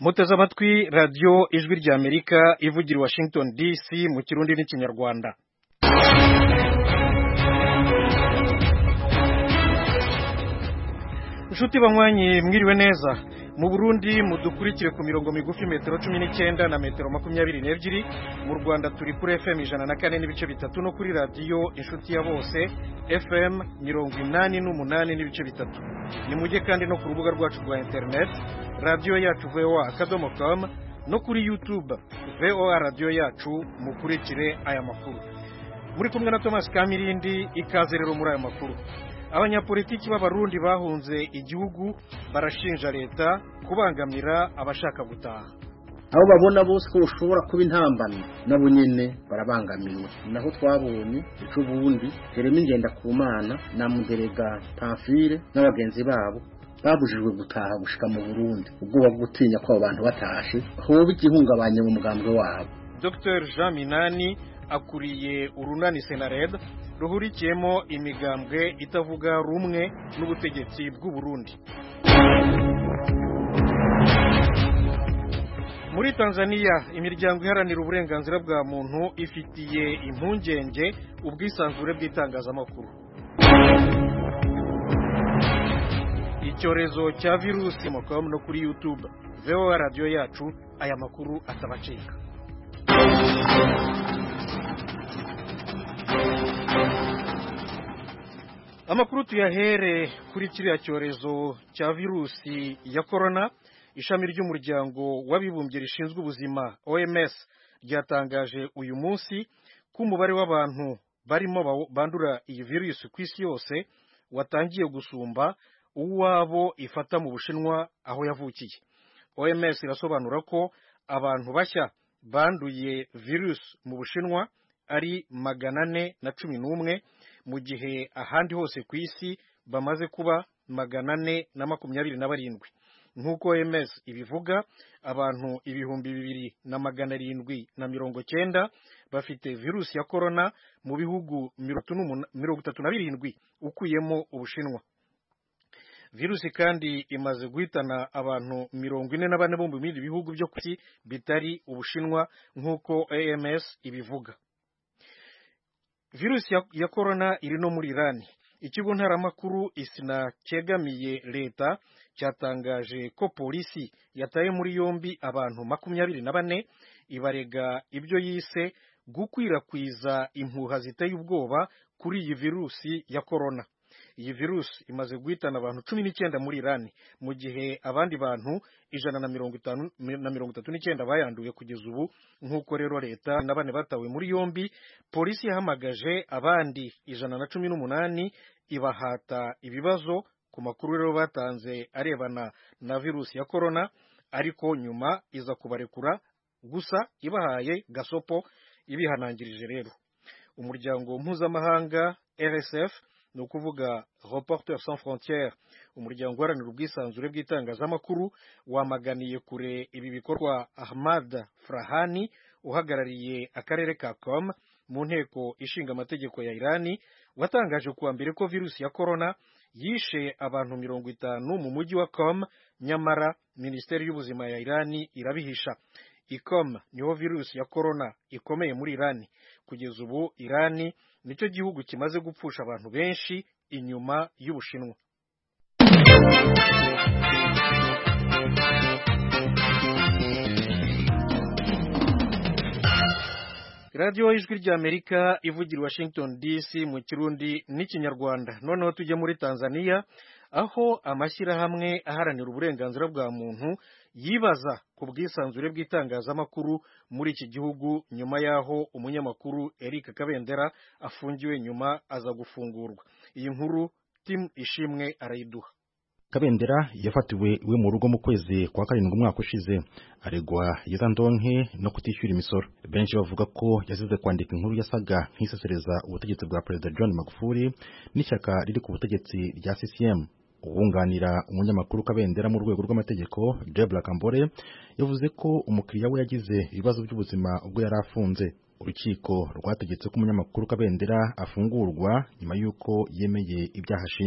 muteze amatwi radiyo ijwi ry'Amerika ivugira i Washington DC mu kirundi n'ikinyarwanda. Inshuti banywanyi mwiriwe neza. Mu Burundi mudukurikire ku mirongo migufi metero 19 na metero 22, mu Rwanda turi kuri FM 104 n'ibice bitatu no kuri radio inshuti ya bose FM 88 n'ibice bitatu. Ni mujye kandi no ku rubuga rwacu rwa internet radio yacu voa.com no kuri YouTube VOA radio yacu mukurikire aya makuru. Muri kumwe na Thomas Kamirindi, ikaze rero muri aya makuru. Abanyapolitiki b'abarundi bahunze igihugu barashinja leta kubangamira abashaka gutaha. Abo babona bose ko ushobora kuba intambamyi nabo nyene barabangamiwe. Naho twabonye ico bundi Jeremy Ngendakumana na Muderega Pamphile n'abagenzi babo babujijwe gutaha gushika mu Burundi ubwo bagutinya ko abantu batashe hoba igihungabanye mu mugambwe wabo. Dr Jean Minani akuriye urunani Senared ruhurikiyemo imigambwe itavuga rumwe n'ubutegetsi bw'u Burundi. Muri Tanzania imiryango iharanira uburenganzira bwa muntu ifitiye impungenge ubwisanzure bw'itangazamakuru. Icyorezo cya virusi mukom no kuri YouTube VOA radio yacu aya makuru atabacika. Amakuru tuyahere kuri kiriya cyorezo cya virusi ya corona. Ishami ry'umuryango w'abibumbye rishinzwe ubuzima OMS ryatangaje uyu munsi ko umubare w'abantu barimo bandura iyi virusi ku isi yose watangiye gusumba uwabo ifata mu Bushinwa aho yavukiye. OMS irasobanura ko abantu bashya banduye virusi mu Bushinwa ari 411 mu gihe ahandi hose ku isi bamaze kuba 427. Nk'uko OMS ibivuga, abantu 2790 bafite virusi ya corona mu bihugu 37 ukuyemo Ubushinwa. Virusi kandi imaze guhitana abantu 44 bo mu bindi bihugu byo ku isi bitari Ubushinwa nk'uko OMS ibivuga. Virusi ya corona iri no muri Iran. Ikigo ntaramakuru ISNA cyegamiye leta cyatangaje ko polisi yataye muri yombi abantu 24 ibarega ibyo yise gukwirakwiza impuha ziteye ubwoba kuri iyi virusi ya corona. Iyi virusi imaze guhitana abantu 19 muri Iran mu gihe abandi bantu 139 bayanduye kugeza ubu. Nk'uko rero leta na bane batawe muri yombi, polisi yahamagaje abandi 118 ibahata ibibazo ku makuru rero batanze arebana na virusi ya corona, ariko nyuma iza kubarekura gusa ibahaye gasopo ibihanangirije. Rero umuryango mpuzamahanga RSF ni ukuvuga Reporters Sans Frontières, umuryango uharanira ubwisanzure bw'itangazamakuru, wamaganiye kure ibi bikorwa. Ahmad Frahani uhagarariye akarere ka Qom mu nteko ishinga amategeko ya Irani watangaje kuwa mbere ko virusi ya corona yishe abantu 50 mu mujyi wa Qom, nyamara Minisiteri y'ubuzima ya Irani irabihisha. Qom niho virusi ya corona ikomeye muri Irani. Kugeza ubu Irani nicyo gihugu kimaze gupfusha abantu benshi inyuma y'Ubushinwa. Radio ijwi ry'Amerika ivugira i Washington DC mu kirundi n'ikinyarwanda. Noneho tujye muri Tanzania aho amashyirahamwe aharanira uburenganzira bwa muntu yibaza ku bwisanzure bw'itangazamakuru muri iki gihugu nyuma yaho umunyamakuru Eric Kabendera afungiwe nyuma aza gufungurwa. Iyi nkuru Tim Ishimwe arayiduha. Kabendera yafatiwe iwe mu rugo mu kwezi kwa karindwi umwaka ushize, aregwa yezandonke no kutishyura imisoro. Benshi bavuga ko yazize kwandika inkuru yasaga nk'isesereza ubutegetsi bwa President John Magufuli n'ishyaka riri ku butegetsi rya CCM. Uwunganira umunyamakuru Kabendera mu rwego rw'amategeko, Debra Kambore, yavuze ko umukiriya we yagize ibibazo by'ubuzima ubwo yari afunze. Urukiko rwategetse ko umunyamakuru Kabendera afungurwa nyuma y'uko yemeye ibyaha ashinjwa.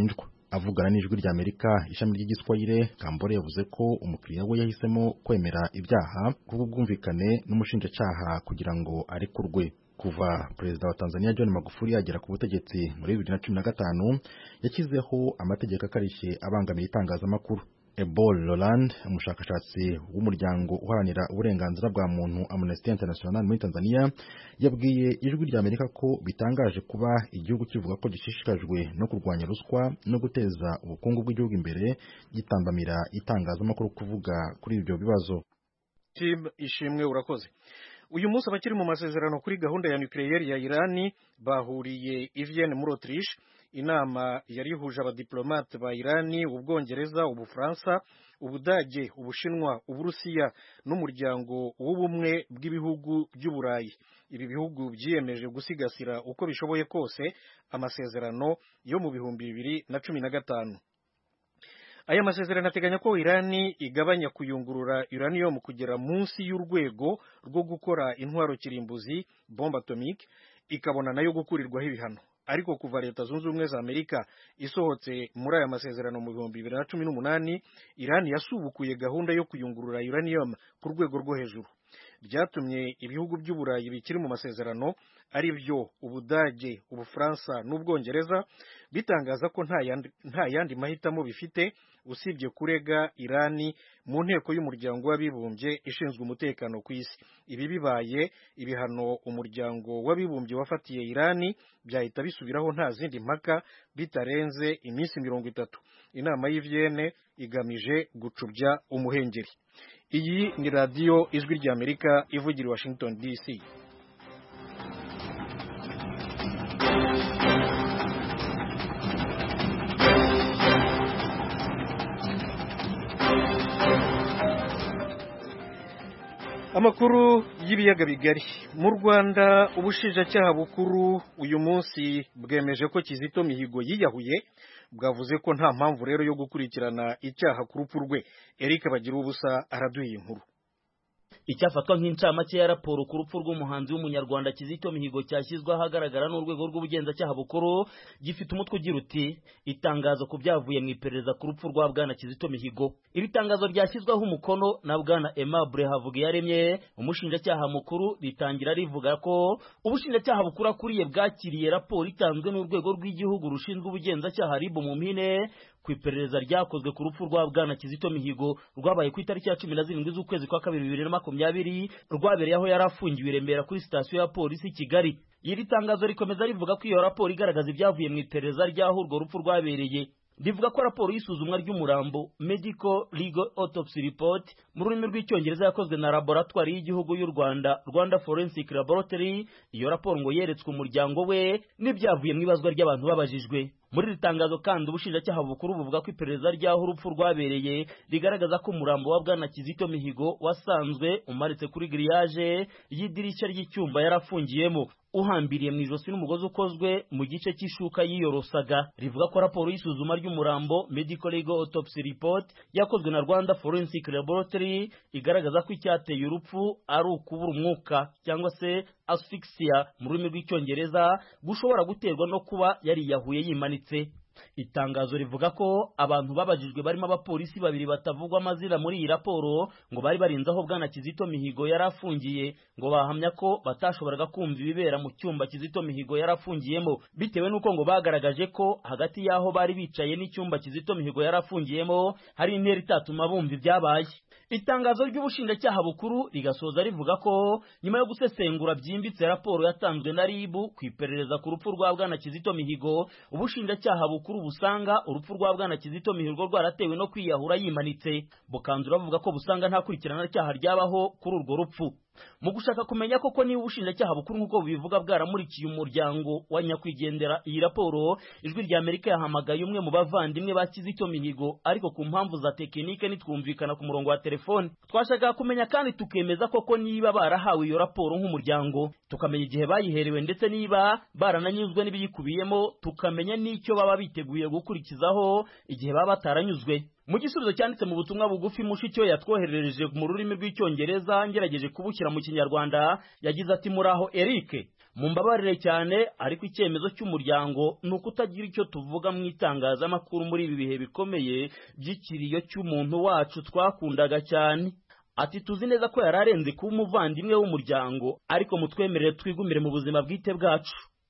Avugana n'ijwi rya Amerika ishami ry'igiswahili, Kambole yavuze ko umukiriya we yahisemo kwemera ibyaha kubwumvikane n'umushinjacyaha kugira ngo arekurwe. Kuva Perezida wa Tanzania John Magufuli yagera ku butegetsi muri 2015 yakizeho amategeko akarishye abangamiye itangazamakuru. Ebol Roland, umushakashatsi w'umuryango uharanira uburenganzira bwa muntu Amnesty International muri Tanzania, yabwiye ijwi rya Amerika ko bitangaje kuba igihugu kivuga ko gishishikajwe no kurwanya ruswa no guteza ubukungu bw'igihugu imbere gitambamira itangazamakuru kuvuga kuri ibyo bibazo. Tim Ishimwe, urakoze. Uyu munsi abakiri mu masezerano kuri gahunda ya nucleaire ya Irani bahuriye i Vienne muri Autriche. Inama yari ihuje abadiplomate ba Irani, Ubwongereza, Ubufaransa, Ubudage, Ubushinwa, Uburusiya n'umuryango w'ubumwe bw'ibihugu by'Uburayi. Ibi bihugu byiyemeje gusigasira uko bishoboye kose amasezerano yo mu 2015. Aya masezerano ateganya ko Irani igabanya kuyungurura uranium kugera munsi y'urwego rwo gukora intwaro kirimbuzi bombe atomique, ikabona nayo gukurirwaho ibihano. Ariko kuva Leta Zunze Ubumwe za Amerika isohotse muri aya masezerano mu 2018, Irani yasubukuye gahunda yo kuyungurura uranium ku rwego rwo hejuru. Byatumye ibihugu by'Uburayi bikiri mu masezerano ari byo Ubudage, Ubufaransa n'Ubwongereza bitangaza ko nta yandi mahitamo bifite usibye kurega Irani mu nteko y'umuryango w'abibumbye ishinzwe umutekano ku isi. Ibi bibaye, ibihano umuryango w'abibumbye wafatiye Irani byahita bisubiraho nta zindi mpaka bitarenze iminsi 30. Inama y'i Vienne igamije gucubya umuhengeri. Iyi ni radio Ijwi rya Amerika ivugira Washington DC. Amakuru y'ibiyaga bigari. Mu Rwanda ubushinjacyaha bukuru uyu munsi bwemeje ko Kizito Mihigo yiyahuye, bwavuze ko nta mpamvu rero yo gukurikirana icyaha ku rupfu rwe. Eric Bagirubusa araduha inkuru. Icyafatwa nk'incamake ya raporo ku rupfu rw'umuhanzi w'umunyarwanda Kizito Mihigo cyashyizwe ahagaragara n'urwego rw'ubugenzacyaha bukuru gifite umutwe ugira uti itangazo ku byavuye mu iperereza ku rupfu rwa bwana Kizito Mihigo. Iri tangazo ryashyizweho umukono na bwana Aimable Havugiyaremye, umushinjacyaha mukuru, ritangira rivuga ko ubushinjacyaha bukuru akuriye bwakiriye raporo itanzwe n'urwego rw'igihugu rushinzwe ubugenzacyaha RIB mu mpine ku iperereza ryakozwe ku rupfu rwa bwana Kizito Mihigo rwabaye ku itariki ya 17 z'ukwezi kwa 2020 rwabereye aho yari afungiwe i Remera kuri sitasiyo ya polisi Kigali. Iri tangazo rikomeza rivuga ko iyo raporo igaragaza ibyavuye mu iperereza ry'aho urwo rupfu rwabereye. Rivuga ko raporo y'isuzumwa ry'umurambo Medical Legal Autopsy Report mu rurimi rw'icyongereza yakozwe na laboratoire y'igihugu y'u Rwanda, Rwanda Forensic Laboratory. Iyo raporo ngo yeretswe umuryango we n'ibyavuye mu ibazwa ry'abantu babajijwe. Muri iri tangazo kandi ubushinjacyaha bukuru buvuga ko iperereza ry'aho urupfu rwabereye rigaragaza ko umurambo wa bwana Kizito Mihigo wasanzwe umaritse kuri grillage y'idirishya ry'icyumba yarafungiyemo, uhambiriye mu ijosi n'umugozi ukozwe mu gice cy'ishuka yiyorosaga. Rivuga ko raporo y'isuzuma ry'umurambo Medical Legal Autopsy Report yakozwe na Rwanda Forensic Laboratory igaragaza ko icyateye urupfu ari ukubura umwuka cyangwa se asphyxia mu rurimi rw'icyongereza, gushobora guterwa no kuba yariyahuye yimanitse. Itangazo rivuga ko abantu babajijwe barimo abapolisi babiri batavugwa amazina muri iyi raporo ngo bari barinze aho bwana Kizito Mihigo yarafungiye, ngo bahamya ko batashoboraga kumva ibibera mu cyumba Kizito Mihigo yarafungiyemo, bitewe nuko ngo bagaragaje ko hagati yaho bari bicaye n'icyumba Kizito Mihigo yarafungiyemo hari intera itatuma bumva ibyabaye. Itangazo ry'ubushinjacyaha bukuru rigasoza rivuga ko nyuma yo gusesengura byimbitse raporo yatanzwe na RIB ku iperereza ku rupfu rwa bwana Kizito Mihigo, ubushinjacyaha bukuru busanga urupfu rwa bwana Kizito Mihigo rwaratewe no kwiyahura yimanitse. Bukanzura bavuga ko busanga nta kurikirana cyaha ryabaho kuri urwo rupfu. Mu gushaka kumenya koko niba ubushinjacyaha bukuru nk'uko bivuga bwaramurikiye umuryango wa nyakwigendera iyi raporo, Ijwi rya Amerika yahamagaye umwe mu bavandimwe ba Kizito Mihigo, ariko ku mpamvu za tekinike nitwumvikana ku murongo wa telefone. Twashaka kumenya kandi tukemeza koko niba barahawe iyo raporo nk'umuryango, tukamenya igihe bayiherewe ndetse niba barananyuzwe n'ibiyikubiyemo, tukamenya n'icyo baba biteguye gukurikizaho igihe baba bataranyuzwe. Mu gisubizo cyanditse mu butumwa bugufi Mushiki we yatwoherereje mu rurimi rw'icyongereza ngerageje kubushyira mu kinyarwanda, yagize ati muraho Eric, mumbabarire cyane ariko icyemezo cy'umuryango ni ukutagira icyo tuvuga mu itangazamakuru muri ibi bihe bikomeye by'ikiriyo cy'umuntu wacu twakundaga cyane. Ati tuzi neza ko yari arenze kuba umuvandimwe w'umuryango, ariko mutwemerere twigumire mu buzima bwite bwacu.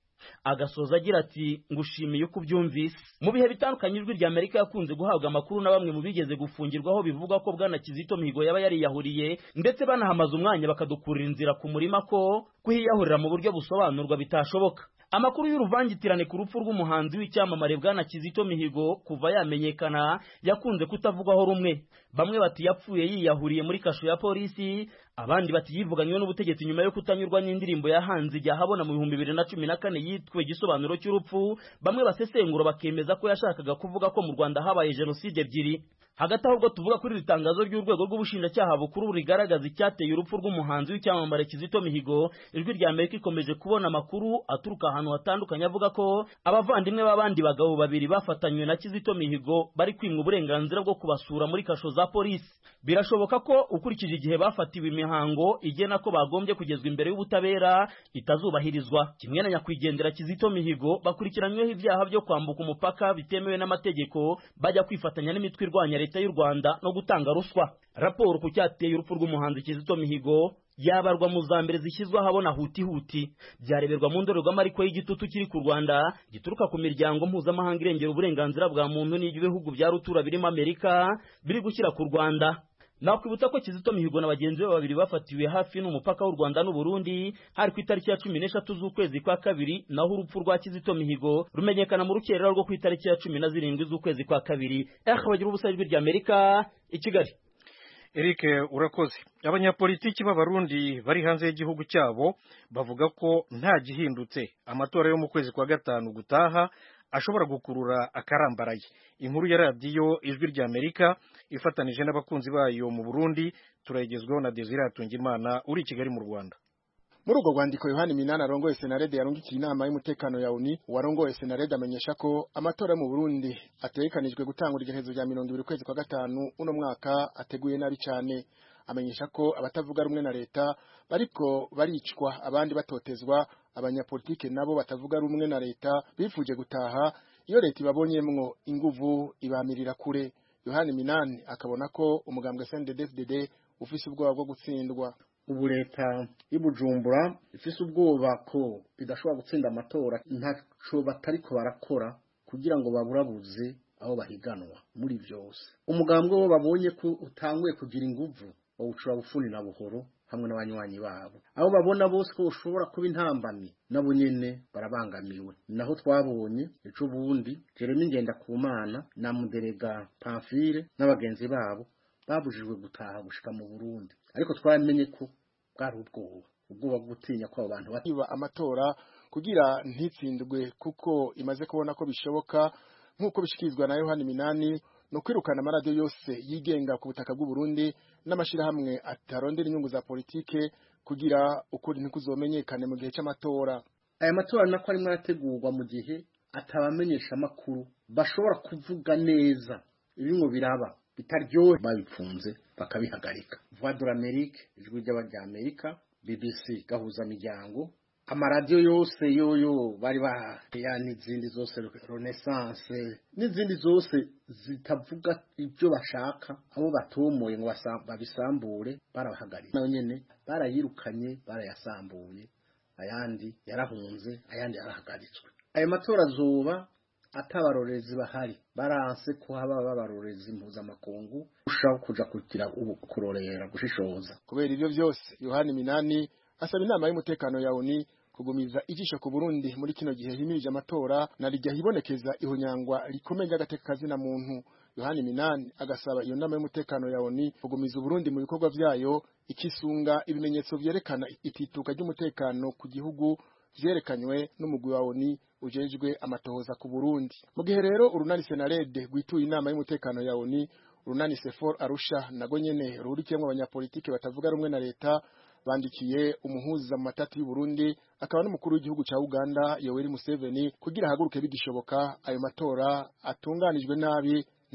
Agasoza agira ati ngushimiye uko ubyumvise. Mu bihe bitandukanye ijwi rya Amerika yakunze guhabwa amakuru na bamwe mu bigeze gufungirwaho bivuga ko Bwana Kizito Mihigo yaba yariyahuriye, ndetse banahamaze umwanya bakadukurira inzira ku murima ko kuhiyahurira mu buryo busobanurwa bitashoboka. Amakuru y'uruvangitirane ku rupfu rw'umuhanzi w'icyamamare Bwana Kizito Mihigo kuva yamenyekana yakunze kutavugwaho rumwe. Bamwe bati yapfuye yiyahuriye muri kasho ya polisi, abandi bati yivuganywe n'ubutegetsi nyuma yo kutanyurwa n'indirimbo yahanze ijya habona mu 2014 yitwe Igisobanuro cy'urupfu. Bamwe basesengura bakemeza ko yashakaga kuvuga ko mu Rwanda habaye jenoside ebyiri. Hagati aho ubwo tuvuga kuri ritangazo ry'urwego rw'ubushinjacyaha bukuru rigaragaza icyateye urupfu rw'umuhanzi w'icyamamare Kizito Mihigo, ijwi rya Amerika ikomeje kubona amakuru aturuka ahantu hatandukanye avuga ko abavandimwe b'abandi bagabo babiri bafatanywe na Kizito Mihigo bari kwimwa uburenganzira bwo kubasura muri kasho za polisi. Birashoboka ko ukurikije igihe bafatiwe imihango igena ko bagombye kugezwa imbere y'ubutabera itazubahirizwa. Kimwe na nyakwigendera Kizito Mihigo bakurikiranyweho ibyaha byo kwambuka umupaka bitemewe n'amategeko, bajya kwifatanya n'imitwe irwanya leta y'u Rwanda no gutanga ruswa. Raporo ku cyateye urupfu rw'umuhanzi Kizito Mihigo yabarwa mu za mbere zishyizwe ahabona huti byareberwa mu ndorerwamo ariko y'igitutu kiri ku Rwanda gituruka ku miryango mpuzamahanga irengera uburenganzira bwa muntu n'ibihugu bya rutura birimo Amerika biri gushyira ku Rwanda. Nakwibutsa ko Kizito Mihigo na bagenzi be babiri bafatiwe hafi n'umupaka w'u Rwanda n'u Burundi hari ku itariki ya 13 z'ukwezi kwa kabiri, naho urupfu rwa Kizito Mihigo rumenyekana mu rukerera rwo ku itariki ya 17 z'ukwezi kwa kabiri. Bagira ubusa ijwi rya Amerika i Kigali. Eric urakoze. Abanyapolitiki b'abarundi bari hanze y'igihugu cyabo bavuga ko nta gihindutse amatora yo mu kwezi kwa gatanu gutaha ashobora gukurura akarambaraye. Inkuru ya radiyo ijwi rya Amerika ifatanije n'abakunzi bayo mu Burundi turayigezweho na Desire Hatungimana uri i Kigali mu Rwanda. Muri urwo rwandiko Yohani Minani arongoye Senarede yarungikiye inama y'umutekano ya ONU, warongoye Senarede amenyesha ko amatora yo mu Burundi ategekanijwe gutangura igenekerezo rya 20 kwezi kwa gatanu uno mwaka ateguye nabi cyane. Amenyesha ko abatavuga rumwe na leta bariko baricwa abandi batotezwa, abanyapolitike nabo batavuga rumwe na leta bifuje gutaha iyo leta ibabonyemwo inguvu ibamirira kure. Yohani Minani akabona ko umugambwe CNDD-FDD ufise ubwoba bwo gutsindwa. Ubu leta y'Ibujumbura ifise ubwoba ko bidashobora gutsinda amatora, ntaco batariko barakora kugira ngo baburabuze aho bahiganwa muri byose. Umugambwe wo babonye ko utanguye kugira inguvu bawucura bufuni na buhoro hamwe n'abanywanyi babo, aho babona bose ko ushobora kuba intambamyi nabo nyene barabangamiwe. Naho twabonye ejo bundi Jeremy Ngendakumana na Muderega Pamphile n'abagenzi babo babujijwe gutaha gushika mu Burundi, ariko twamenye ko bwari ubwoba gutinya ko abantu batiba amatora kugira ntitsindwe kuko imaze kubona ko bishoboka nk'uko bishikirizwa na Yohani Minani no kwirukana amaradiyo yose yigenga ku butaka bw'u Burundi n'amashirahamwe atarondera inyungu za politike kugira ukuri ntikuzomenyekane mu gihe cy'amatora. Aya matora nako ari marategurwa mu gihe atabamenyesha amakuru bashobora kuvuga neza ibingo biraba bitaryohe, babipfunze bakabihagarika. Voix de l'Amérique, ijwi ry'Amerika, BBC gahuza miryango, amaradiyo yose yoyo bari n'izindi zose Renaissance n'izindi zose zitavuga ibyo bashaka, abo batomoye ngo babisambure barabahagarika. Nayo nyene barayirukanye barayasambuye, ayandi yarahunze, ayandi yarahagaritswe. Ayo matora azoba atabarorezi bahari, baranse ko haba babarorezi mpuzamakungu ushaka kuja kugira kurorera gushishoza. Kubera ibyo byose Yohani Minani asaba inama y'umutekano ya ONU kugumiza ijisho ku Burundi muri kino gihe himirije amatora na rijya hibonekeza ihunyangwa rikomeye ry'agatekazi na muntu. Yohani Minani agasaba iyo nama y'umutekano ya ONU kugumiza Burundi mu bikorwa byayo, ikisunga ibimenyetso byerekana itituka ry'umutekano ku gihugu vyerekanywe n'umugwi wa ONU ujejwe amatohoza ku Burundi. Mu gihe rero urunani Senarede gwituye inama y'umutekano ya ONU, urunani Sefor Arusha nago nyene rurikiyemwe abanyapolitike batavuga rumwe na leta bandikiye umuhuza mu matati y'u Burundi akaba n'umukuru w'igihugu ca Uganda Yoweri Museveni kugira haguruke bigishoboka ayo matora atunganijwe nabi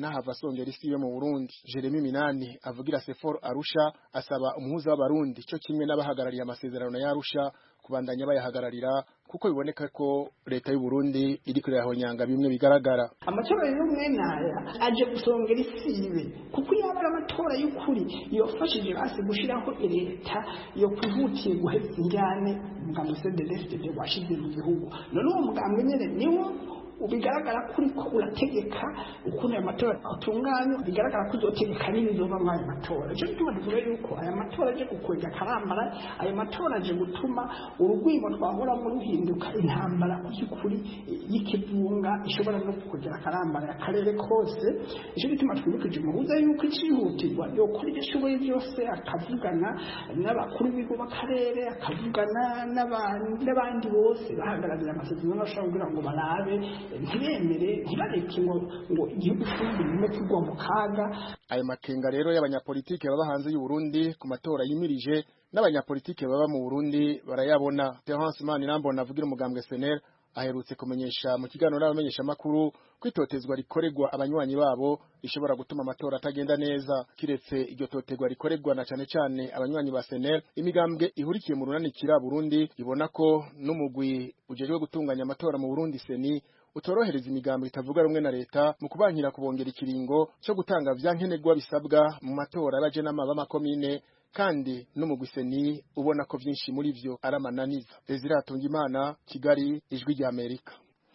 n'ahava asongera isibe mu Burundi. Jeremy Minani avugira Sefor Arusha asaba umuhuza w'abarundi cyo kimwe n'abahagarariye amasezerano ya Arusha kubandanya bayahagararira kuko biboneka ko leta y'u Burundi iri kurahonyanga bimwe bigaragara. Amatora y'umwe naya aje gusongera isibe kuko yabara amatora y'ukuri yofashije basi gushiraho leta yo kuvutiye guheza injyane umugambi CNDD-FDD washize mu gihugu. None uwo mugambi nyene niwo ubigaragara kuri ko urategeka ukuntu aya matora atunganywa, bigaragara ko uzotegeka n'ibizova muri aya matora. Icyo gituma tuvuga yuko aya matora aje gukwega karambara, aya matora aje gutuma urugwimo twahora mu ruhinduka intambara y'ukuri y'ikivunga ishobora no kugera karambara akarere kose. Icyo gituma twibukije umuhuza yuko icihutirwa yokora ibyo ashoboye byose akavugana n'abakuru b'ibigo b'akarere, akavugana n'abandi bose bahagararira amasezerano ashobora kugira ngo barabe ntibemere ntibareke ngo igihugu cy'uburundi bime kugwa mu kaga. Ayo makenga rero y'abanyapolitike baba hanze y'u Burundi ku matora yimirije n'abanyapolitike baba mu Burundi barayabona. Terence Manirambona avugira umugambwe SNL aherutse kumenyesha mu kiganiro n'abamenyesha makuru kwitotezwa rikoregwa abanywanyi babo ishobora gutuma amatora atagenda neza. Kiretse iryo totegwa rikoregwa na cyane cyane abanywanyi ba SNL, imigambwe ihurikiye mu runanikira Burundi ibona ko n'umugwi ujejwe gutunganya amatora mu Burundi seni utorohereza imigambo itavuga rumwe na leta mu kubankira kubongera ikiringo cyo gutanga vyankenerwa bisabwa mu matora y'abaje n'amaba makomine, kandi n'umugwi seni ubona ko vyinshi muri vyo aramananiza. Ezira Tungimana, Kigali, Ijwi rya Amerika.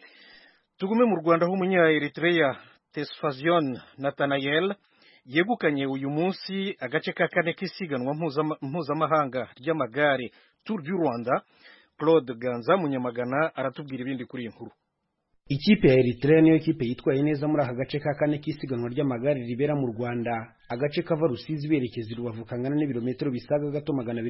Tugume mu Rwanda h'umunya Eritrea Tesfazion Nathanael yegukanye uyu munsi agace ka kane k'isiganwa mpuzamahanga ry'amagare Tour du Rwanda. Claude Ganza Munyamagana aratubwira ibindi kuri iyi nkuru. Ikipe ya Eritrea niyo kipe yitwaye neza muri aka gace ka kane k'isiganwa ry'amagare ribera mu Rwanda, agace kava Rusizi berekeza i Rubavu kangana n'ibirometero bisaga gato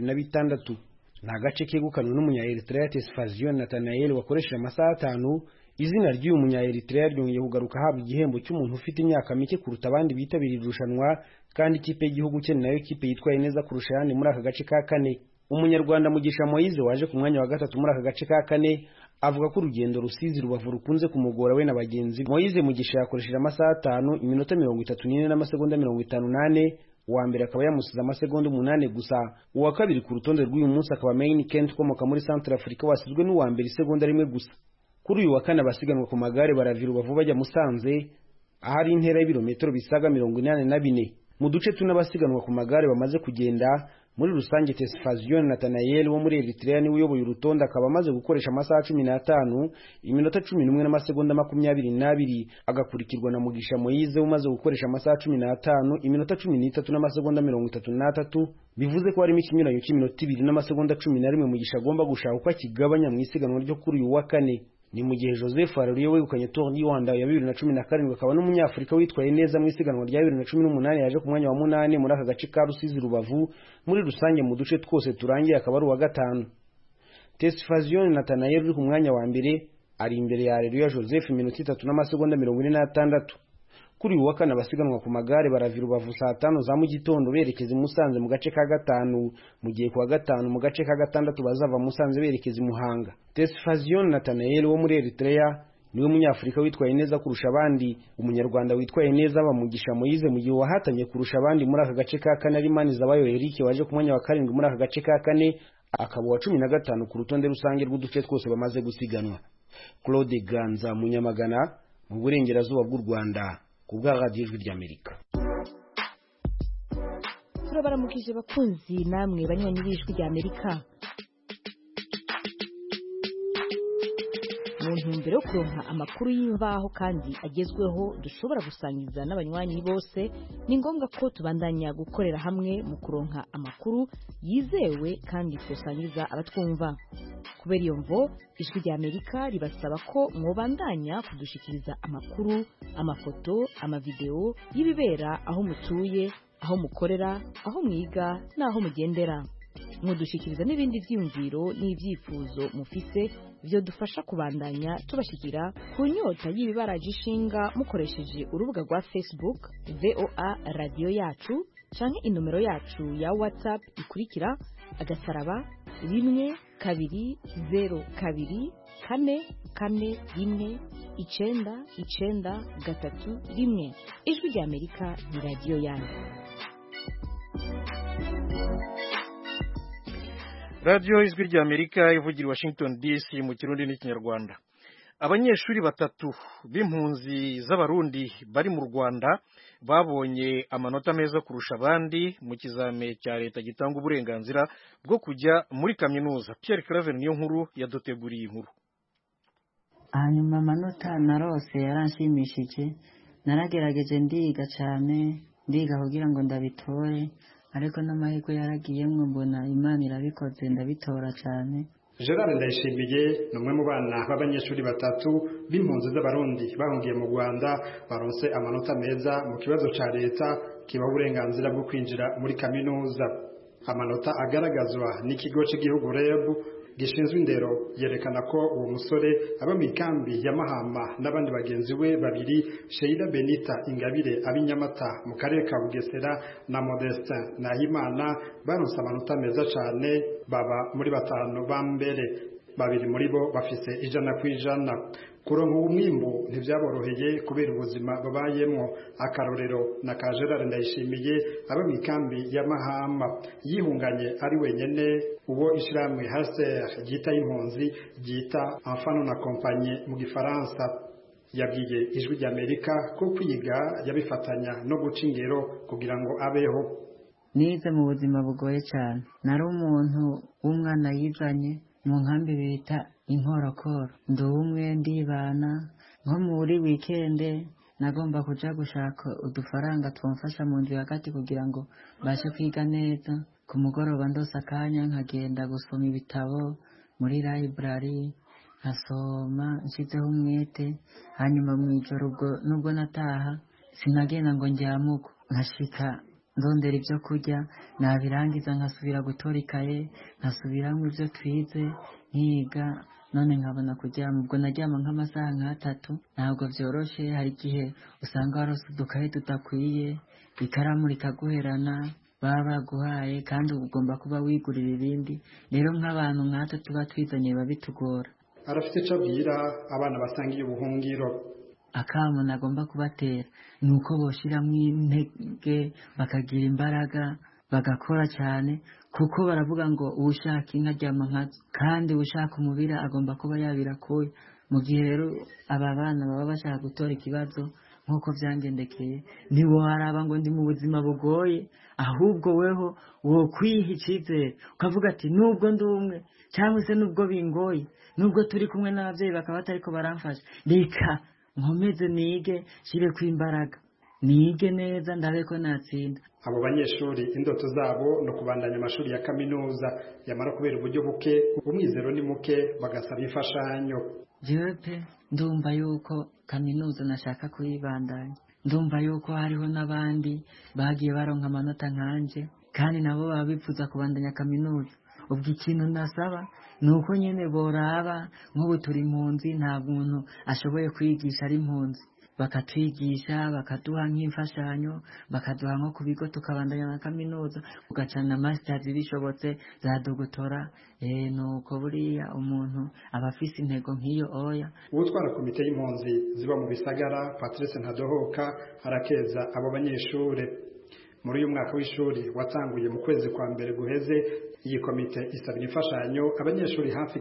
206. Ni agace kegukanwe n'umunya Eritrea Tesfazion Nathanael wakoresheje amasaha 5. Izina ry'uyu munya Eritrea ryongeye kugaruka habwa igihembo cy'umuntu ufite imyaka mike kuruta abandi bitabiriye irushanwa, kandi ikipe y'igihugu cye nayo kipe yitwaye neza kurusha yandi muri aka gace ka kane. Umunyarwanda Mugisha Moise waje ku mwanya wa gatatu muri aka gace ka kane avuga ko urugendo Rusizi Rubavu rukunze kumugora we na bagenzi. Moise Mugisha yakoresheje amasaha 5 iminota 34 n'amasegonda 58, uwa mbere akaba yamusize amasegonda 8 gusa. Uwa kabiri ku rutonde rw'uyu munsi akaba Main Kent ukomoka muri Central Africa wasizwe n'uwa mbere isegonda 1 gusa. Kuri uyu wa kane abasiganwa ku magare baravira Rubavu bajya Musanze ahari intera y'ibirometero bisaga 84. Mu duce tunabasiganwa ku magare bamaze kugenda muri rusange. Tesfazion Nathanael wo muri Eritrea ni uyoboye urutonde akaba amaze gukoresha amasaha 15 iminota 11 n'amasegonda 22, agakurikirwa na Mugisha Moise umaze gukoresha amasaha 15 iminota 13 n'amasegonda 33. Bivuze ko harimo ikinyuranyo cy'iminota 2 n'amasegonda 11 Mugisha agomba gushaka uko akigabanya mu isiganwa ryo kuri uyu wa kane. Ni mu gihe Joseph Areruya wegukanye Tour du Rwanda ya 2017 akaba n'umunyafrika witwaye neza mu isiganwa rya 2018 yaje ku mwanya wa 8 muri aka gace ka Rusizi Rubavu. Muri rusange mu duce twose turangiye akaba ari uwa 5. Tesfazion Nathanael uri ku mwanya wa mbere ari imbere ya Areruya Joseph iminota 3 n'amasegonda 46. Kuri uyu wa kane abasiganwa ku magare baravira Rubavu saa 5 za mu gitondo berekeza i Musanze mu gace ka 5, mu gihe ku wa 5 mu gace ka 6 bazava Musanze berekeza i Muhanga. Tesfazion Nathanael wo muri Eritrea niwe munyafrika witwaye neza kurusha abandi. Umunyarwanda witwaye neza Mugisha Moise mu gihe wahatanye kurusha abandi muri aka gace ka kane ari Manizabayo Eric waje ku mwanya wa 7 muri aka gace ka kane akaba wa 15 ku rutonde rusange rw'uduce twose bamaze gusiganwa. Claude Ganza Munyamagana mu burengerazuba bw'u Rwanda ku bwa Radio Ijwi ry'Amerika. Turabaramukije bakunzi namwe banywanyi b'Ijwi ry'Amerika. Mu ntumbero yo kuronka amakuru y'imvaho kandi agezweho dushobora gusangiza n'abanywanyi bose, ni ngombwa ko tubandanya gukorera hamwe mu kuronka amakuru yizewe kandi tusangiza abatwumva. Kubera iyo mvo Ijwi ry'Amerika ribasaba ko mwobandanya kudushikiriza amakuru, amafoto, amavideo y'ibibera aho mutuye, aho mukorera, aho mwiga n'aho mugendera. Mudushikiriza n'ibindi vyiyumviro n'ivyifuzo mufise byo dufasha kubandanya tubashikira ku nyota y'ibibaraje ishinga mukoresheje urubuga rwa Facebook VOA Radio Yacu canke inomero yacu ya WhatsApp ikurikira *1 202 441 991. Ijwi rya Amerika ni radiyo yanyu. radiyo ijwi rya Amerika ivugira Washington DC mu Kirundi n'Ikinyarwanda. Abanyeshuri batatu b'impunzi z'abarundi bari mu Rwanda babonye amanota meza kurusha abandi mu kizame cya leta gitanga uburenganzira bwo kujya muri kaminuza. Pierre Claver niyo nkuru yaduteguriye inkuru. Hanyuma amanota narose yaranshimishije, naragerageje ndiga cyane, ndiga kugira ngo ndabitore, ariko n'amahirwe yaragiyemwo mbona Imana irabikoze ndabitora cyane. Gerard Ndayishimiye ni umwe mu bana b'abanyeshuri batatu b'impunzi z'abarundi bahungiye mu Rwanda baronse amanota meza mu kibazo ca leta kibaha uburenganzira bwo kwinjira muri kaminuza. Amanota agaragazwa n'ikigo cy'igihugu REB gishinzwe indero yerekana ko uwo musore aba mu ikambi ya Mahama n'abandi bagenzi we babiri, Sheila Benita Ingabire ab'inyamata mu karere ka Bugesera na Modestin Nahimana baronse amanota meza cyane, baba muri batanu ba mbere. Babiri muri bo bafise 100%. Kuronka umwimbu ntivyaboroheye kubera ubuzima babayemwo. Akarorero na ka Gerard Ndayishimiye aba mu ikambi ya Mahama yihunganye ari wenyene, uwo ishiramwe HCR ryita impunzi ryita Enfant non accompagné mu Gifaransa. Yabwiye Ijwi rya Amerika ko kwiga yabifatanya no guca ingero kugira ngo abeho. Nize mu buzima bugoye cyane, nari umuntu w'umwana yizanye mu nkambi bita inkorokoro, ndi umwe ndibana, nko muri weekend nagomba kuja gushaka udufaranga twamfasha mu nzu hagati kugira ngo bashe kwiga neza. Ku mugoroba ndose akanya nkagenda gusoma ibitabo muri library, nkasoma nshizeho umwete. Hanyuma mu ijoro nubwo nataha sinagenda ngo njyamuko, nkashika ndondera ibyo kurya, nabirangiza nkasubira gutora ikaye, nkasubiramwo ibyo twize nkiga, none nkabona kuryama. Ubwo naryama nk'amasaha nk'atatu, ntabwo byoroshe. Hari igihe usanga warose udukaye tudakwiye, ikaramu rikaguherana baba baguhaye, kandi ugomba kuba wigurira ibindi. Rero nk'abantu nk'atatu tuba twizanye biba bitugora. Arafite icyo abwira abana basangiye ubuhungiro. Akamo nagomba kubatera nuko boshiramo intege, bakagira imbaraga, bagakora cyane, kuko baravuga ngo ushaka inka aryama nkazo, kandi ushaka umubira agomba kuba yabirakuye. Mu gihe rero aba bana baba bashaka gutora ikibazo nk'uko byangendekeye, ntiwaraba ngo ndi mu buzima bugoye, ahubwo weho wo kwiha icyizere ukavuga ati nubwo ndi umwe cyangwa se nubwo bingoye, nubwo turi kumwe n'ababyeyi bakaba batariko baramfasha, reka nkomeze nige, shire kw'imbaraga, nige neza ndabe ko natsinda. Abo banyeshuri indoto zabo no kubandanya amashuri ya kaminuza, yamara kubera uburyo buke, umwizero ni muke, bagasaba imfashanyo. Jewe pe ndumva yuko kaminuza nashaka kuyibandanya, ndumva yuko hariho n'abandi bagiye baronka amanota nkanje, kandi nabo baba bifuza kubandanya kaminuza. Ubwo ikintu nasaba nuko nyene boraba, nk'ubu turi impunzi, nta muntu ashoboye kwigisha ari impunzi, bakatwigisha, bakaduha nk'imfashanyo, bakaduha nko ku bigo tukabandanya na kaminuza, ugacana masters bishobotse, za dogotora. Nuko buriya umuntu aba afise intego nk'iyo oya. Utwara komite y'impunzi ziba mu bisagara, Patrice Ntadohoka, arakeza abo banyeshure. Muri uyu mwaka w'ishuri watanguye mu kwezi kwa mbere guheze, iyi komite isabira imfashanyo abanyeshuri hafi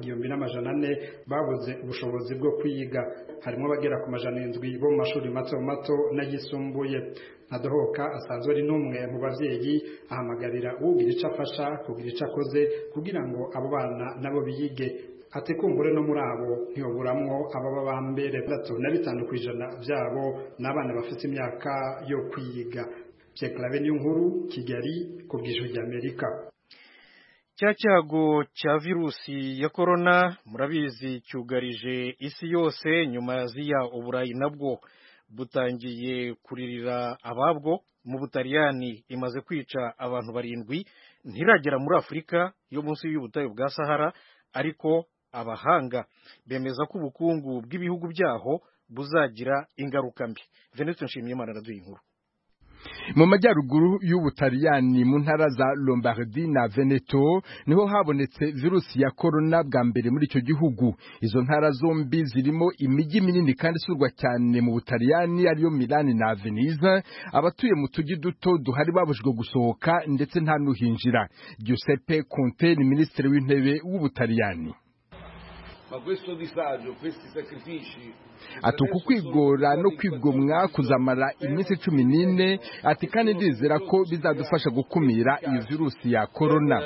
1400 babuze ubushobozi bwo kwiga, harimo bagera ku 700 bo mu mashuri mato mato n'ayisumbuye. Ntadohoka asanzwe ari n'umwe mu bavyeyi, ahamagarira ugira ico afasha kugira ico akoze kugira ngo abo bana nabo biyige. Atekumbure no muri abo ntiyoburamwo ababa ba mbere 35% vyabo n'abana bafite imyaka yo kwiga. Claver niyo nkuru, Kigali, ku bw'Ijwi rya Amerika. Cya cyago cya virusi ya corona murabizi cyugarije isi yose, nyuma ya Uburayi nabwo butangiye kuririra ababwo. Mu Butaliyani imaze kwica abantu 7, ntiragera muri Afurika yo munsi y'ubutayu bwa Sahara, ariko abahanga bemeza ko ubukungu bw'ibihugu byaho buzagira ingaruka mbi. Veneto Nshimiyimana araduha inkuru. Mu majyaruguru y'Ubutaliyani mu ntara za Lombardi na Veneto niho habonetse virusi ya corona bwa mbere muri icyo gihugu. Izo ntara zombi zirimo imijyi minini kandi isurwa cyane mu Butaliyani ariyo Milan na Venice. Abatuye mu tujyi duto duhari babujijwe gusohoka ndetse nta nuhinjira. Giuseppe Conte ni minisitiri w'intebe w'Ubutaliyani. Ma questo disagio, questi sacrifici ati uku kwigora no kwigomwa kuzamara iminsi 14 ati kandi ndizera ko bizadufasha gukumira iyo virusi ya corona.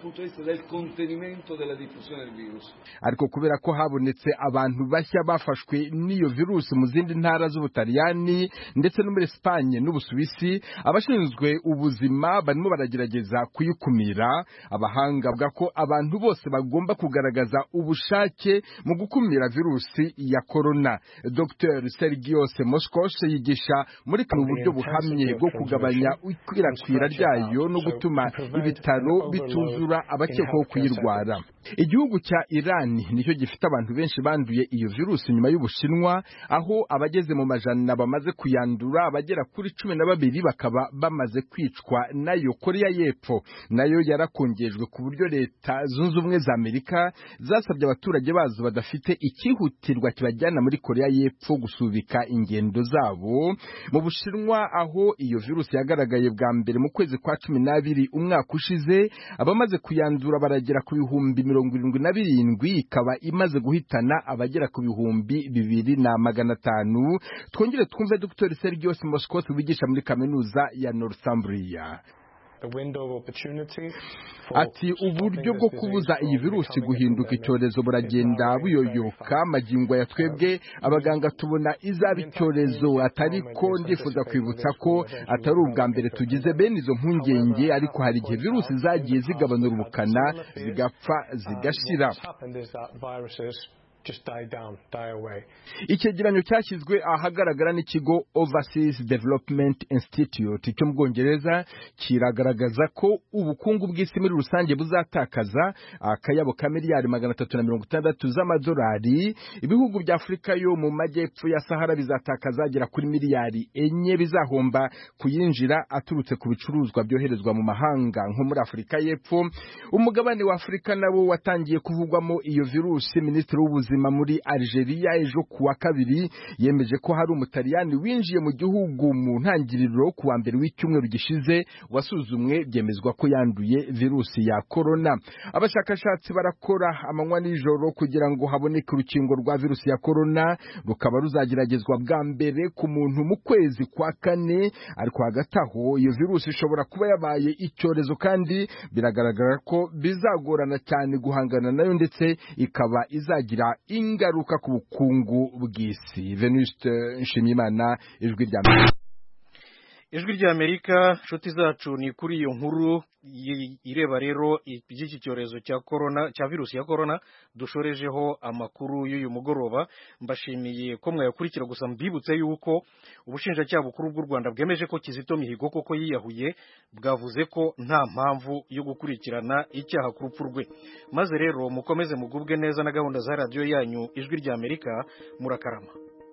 Ariko kubera ko habonetse abantu bashya bafashwe n'iyo virusi mu zindi ntara z'Ubutaliyani ndetse no muri Espagne n'Ubusuwisi, abashinzwe ubuzima barimo baragerageza kuyikumira. Abahanga bavuga ko abantu bose bagomba kugaragaza ubushake mu gukumira virusi ya corona. Dr. Sergios Moskos yigisha muri kano buryo buhamye bwo kugabanya ikwirakwira ryayo no gutuma ibitaro bituzura abakekwaho kuyirwara. Igihugu cya Iran nicyo gifite abantu benshi banduye iyo virusi nyuma y'Ubushinwa, aho abageze mu majana bamaze kuyandura, abagera kuri 12 bakaba bamaze kwicwa nayo. Korea y'Epfo nayo yarakongejwe ku buryo Leta Zunze Ubumwe za Amerika zasabye abaturage bazo badafite ikihutirwa kibajyana muri Korea y'Epfo gusubika ingendo zabo. Mu Bushinwa aho iyo virusi yagaragaye bwa mbere mu kwezi kwa 12 umwaka ushize, abamaze kuyandura baragera ku bihumbi 77, ikaba imaze guhitana abagera ku bihumbi 2500. Twongere twumve Dr. Sergios Moskos wigisha muri kaminuza ya Northumbria. Ati uburyo bwo kubuza iyi virusi guhinduka icyorezo buragenda buyoyoka. Magingo ya twebwe abaganga tubona izaba icyorezo, atariko ndifuza kwibutsa ko atari ubwa mbere tugize bene izo mpungenge, ariko hari igihe virusi zagiye zigabanura ubukana zigapfa zigashira. Icyegeranyo cyashyizwe ahagaragara n'ikigo Overseas Development Institute cyo mu Bwongereza kiragaragaza ko ubukungu bw'isi muri rusange buzatakaza akayabo ka miliyari 360 z'amadolari. Ibihugu bya Afurika yo mu majyepfo ya Sahara bizatakaza agera kuri miliyari 4 bizahomba kuyinjira aturutse ku bicuruzwa byoherezwa mu mahanga nko muri Afurika y'Epfo. Umugabane wa Afurika nabo watangiye kuvugwamo iyo virusi. Minisitiri w'ubuzima muri Algeria ejo kuwa kabiri yemeje ko hari Umutaliyani winjiye mu gihugu mu ntangiriro kuwa mbere w'icyumweru gishize wasuzumwe byemezwa ko yanduye virusi ya corona. Abashakashatsi barakora amanywa n'ijoro kugira ngo haboneke urukingo rwa virusi ya corona, rukaba ruzageragezwa bwa mbere ku muntu mu kwezi kwa 4. Ariko hagati aho iyo virusi ishobora kuba yabaye icyorezo kandi biragaragara ko bizagorana cyane guhangana nayo ndetse ikaba izagira ingaruka ku bukungu bw'isi. Venuste Nshimiyimana, Ijwi ry'Amerika. Nshuti zacu, ni kuri iyo nkuru ireba rero iby'iki cyorezo cya corona, cya virusi ya corona, dushorejeho amakuru y'uyu mugoroba. Mbashimiye ko mwayakurikira, gusa mbibutse yuko ubushinjacyaha bukuru bw'u Rwanda bwemeje ko Kizito Mihigo koko yiyahuye, bwavuze ko nta mpamvu yo gukurikirana icyaha ku rupfu rwe. Maze rero mukomeze mugubwe neza na gahunda za radio yanyu Ijwi ry'Amerika. Murakarama.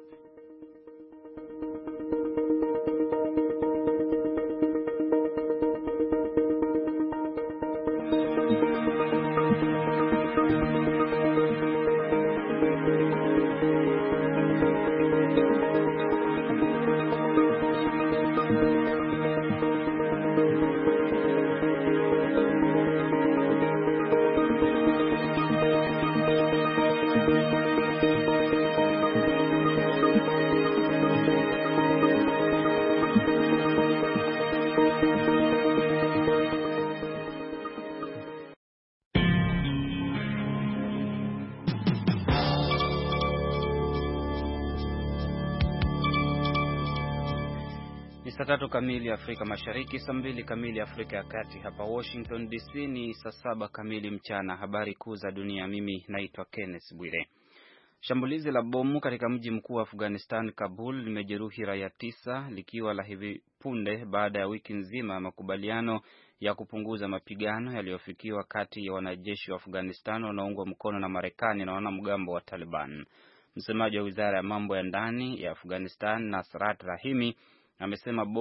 Saa 3 kamili Afrika Mashariki, saa 2 kamili Afrika ya Kati. Hapa Washington DC ni saa 7 kamili mchana. Habari kuu za dunia, mimi naitwa Kenneth Bwire. Shambulizi la bomu katika mji mkuu wa Afghanistan, Kabul, limejeruhi raia 9 likiwa la hivi punde baada ya wiki nzima ya makubaliano ya kupunguza mapigano yaliyofikiwa kati ya wanajeshi wa Afghanistan wanaoungwa mkono na Marekani na wanamgambo wa Taliban. Msemaji wa Wizara ya Mambo ya Ndani ya Afghanistan, Nasrat Rahimi, amesema